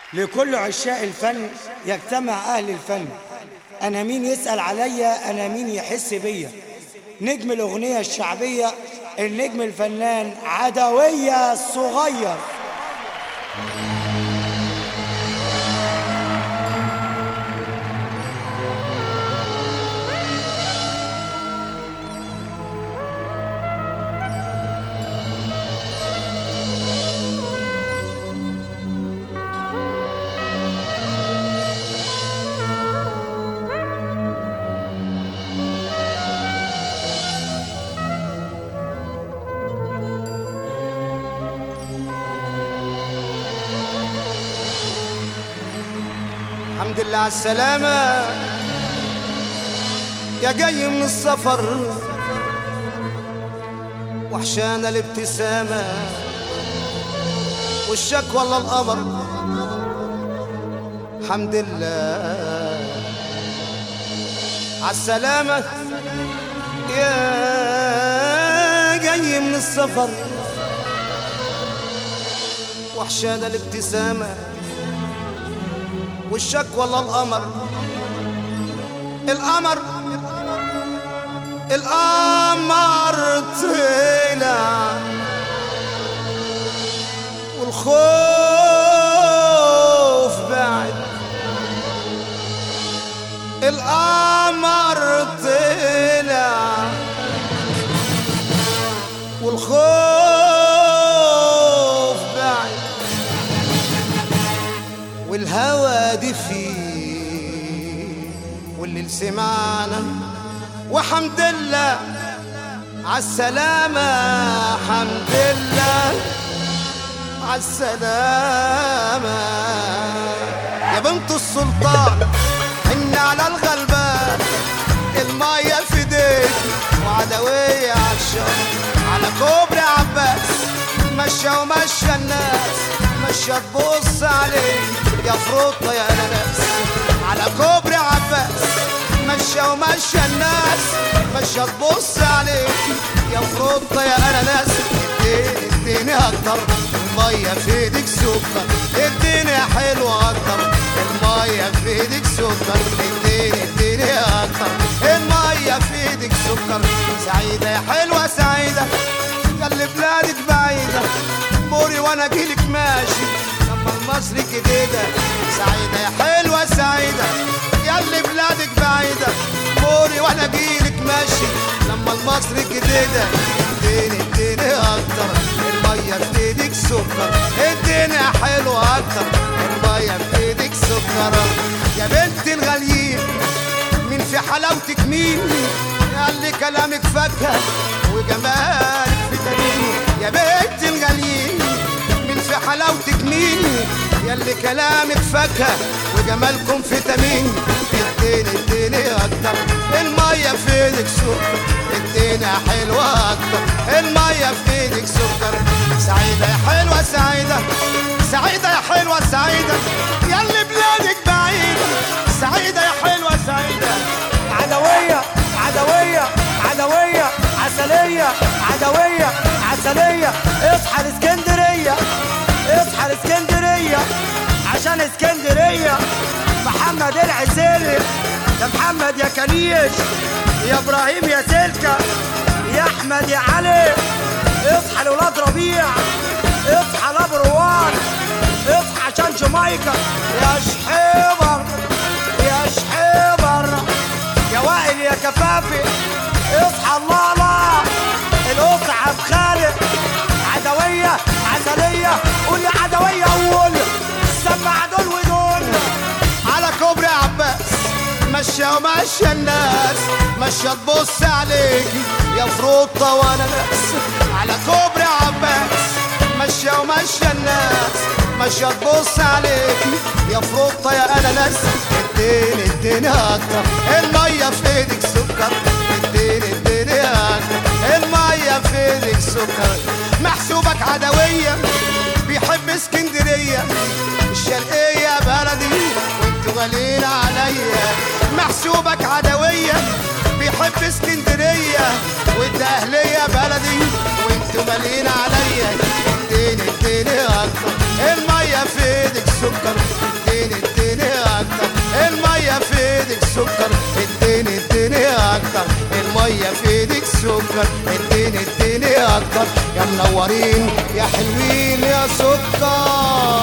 لكل عشاق الفن يجتمع أهل الفن. أنا مين يسأل عليا، أنا مين يحس بيا. نجم الأغنية الشعبية النجم الفنان عدوية الصغير. الحمد لله على السلامة يا جاي من السفر، وحشانا الابتسامة والشكوى والله القمر. الحمد لله على السلامة يا جاي من السفر، وحشانا الابتسامة والشكوى والله القمر. القمر طلع والخوف بعد. القمر طلع والخوف بعد، والهوى دفي والليل سمعنا. وحمد الله عالسلامة، حمد الله عالسلامة يا بنت السلطان. حن على الغلبان، المية في ايديك وعدوية عالشط على كوبري عباس. مشى ومشى الناس، مشى تبص عليك يا فروطة يا ناس على كوبري عباس. مشى ومشى الناس، مشى تبص عليك يا فروطة يا ناس. اديني اكتر المية في ايدك سكر، اديني حلوة اكتر المية في ايدك سكر. اديني اكتر المية في ايدك سكر. سعيدة يا حلوة سعيدة ياللي بلادك بعيدة، موري وانا اجيلك ماشي لما المصري جديدة. سعيدة يا حلوة سعيدة ياللي بلادك بعيدة، موري وانا اجيلك ماشي لما المصري جديدة. اديني اكتر المية في ايدك سكر، اديني يا حلوة اكتر المية في ايدك سكر. يا بنت الغاليين مين في حلاوتك مين، ياللي كلامك فاكهة وجمالك فيتامين. يا بنت الغاليين مين في حلاوتك مين، ياللي كلامك فاكهة وجمالكم فيتامين. اديني اكتر المية في ايدك سكر، اديني حلوة اكتر المية في ايدك سكر. سعيدة يا حلوة سعيدة، سعيدة يا حلوة سعيدة ياللي بلادك بعيدة. سعيدة يا حلوة سعيدة. عدوية عدوية عدوية عسلية، عدوية عسلية. اصحى الاسكندرية، اصحى الاسكندرية عشان اسكندرية. محمد العسيلي يا محمد يا كنيش، يا ابراهيم يا سلكة، يا احمد يا علي. اصحى لولاد ربيع، اصحى لابروان، اصحى عشان جامايكا. يا شحيبر يا شحيبر، يا وائل يا كفافي اصحى. الله الله القصة عبد خالق. عدوية عسلية، قول يا عدوية قول. سمع دول ودول على كوبري عباس. مشى ومشى الناس، مشى تبص عليك يا فروطة وانا ناس على كوبري عباس. مشى ومشى الناس، مشى تبص عليك يا فروطة يا اناناس. اديني اكتر المية في ايدك سكر، اديني اكتر المية في ايدك سكر. محسوبك عدوية بيحب اسكندرية، الشرقية بلدي وانتوا غاليين عليا. محسوبك عدوية بيحب اسكندرية، والدهلية بلدي وانتوا غاليين عليا. اديني اكتر المية في ايدك سكر، سكر اديني اديني اكتر يا منورين يا حلوين يا سكر